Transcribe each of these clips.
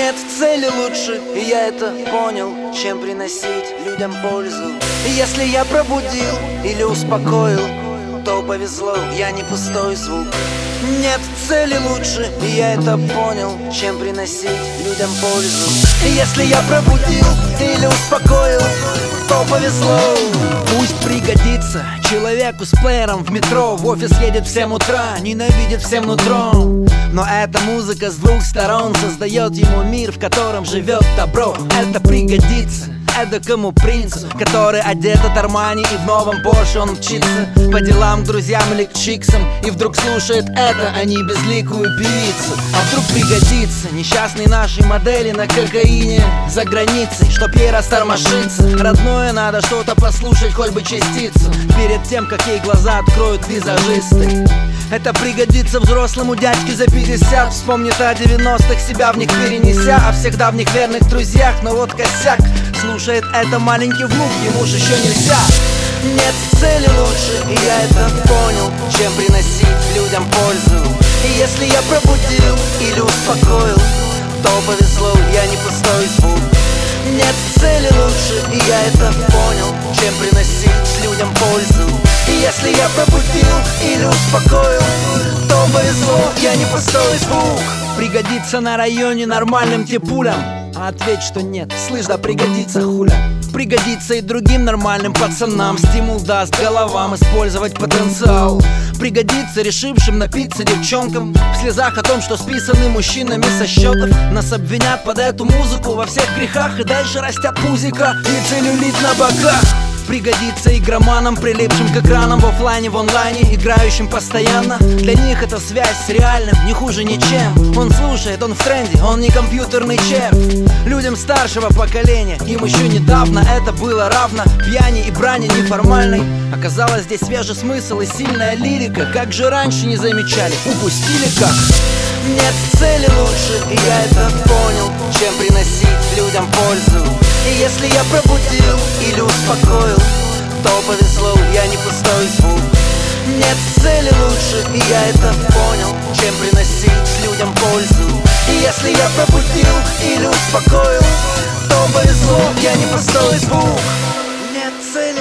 Нет цели лучше, и я это понял, чем приносить людям пользу. И если я пробудил или успокоил, то повезло, я не пустой звук. Нет цели лучше, и я это понял, чем приносить людям пользу. И если я пробудил или успокоил, то повезло. Пусть пригодится человеку с плеером в метро. В офис едет в 7 утра, ненавидит всем нутром. Но эта музыка с двух сторон создает ему мир, в котором живет добро. Это пригодится эдакому принцу, который одет от Армани и в новом Порше он мчится по делам к друзьям или к чиксам. И вдруг слушает это, а не безликую певицу. А вдруг пригодится несчастной нашей модели на кокаине за границей, чтоб ей растормошиться. Родное надо что-то послушать, хоть бы частицу, перед тем, как ей глаза откроют визажисты. Это пригодится взрослому дядьке за 50. Вспомнит о 90-х, себя в них перенеся, а всегда в них верных друзьях. Но вот косяк, слушает это маленький внук, ему же еще нельзя. Нет цели лучше, и я это понял, чем приносить людям пользу. И если я пробудил или успокоил, то повезло, я не пустой звук. Нет цели лучше, и я это понял, чем приносить людям пользу. И если я пробудил или успокоил, то повезло, я не пустой звук. Пригодится на районе нормальным типулям. А ответь, что нет, слышь, да пригодится хуля. Пригодится и другим нормальным пацанам. Стимул даст головам использовать потенциал. Пригодится решившим напиться девчонкам в слезах о том, что списаны мужчинами со счетов. Нас обвинят под эту музыку во всех грехах, и дальше растят пузика и целлюлит на боках. Пригодится игроманам, прилипшим к экранам в офлайне, в онлайне, играющим постоянно. Для них это связь с реальным, не хуже ничем. Он слушает, он в тренде, он не компьютерный червь. Людям старшего поколения, им еще недавно это было равно пьяни и брани неформальной. Оказалось, здесь свежий смысл и сильная лирика. Как же раньше не замечали, упустили как. Нет цели лучше, и я это понял, чем приносить людям пользу. И если я пробудил или успокоил, то повезло, я не пустой звук. Нет цели лучше, и я это понял, чем приносить людям пользу. И если я пробудил или успокоил, то повезло, я не пустой звук. Нет цели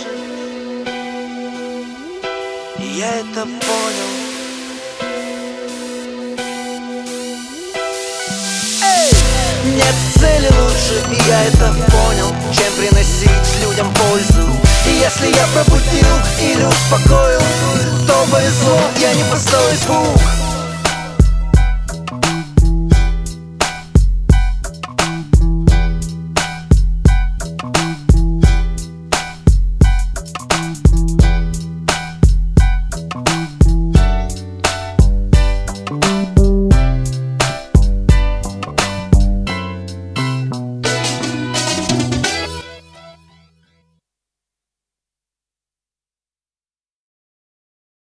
лучше, и я это понял. Нет цели лучше, и я это понял, чем приносить людям пользу. И если я пробудил или успокоил, то повезло, я не пустой звук.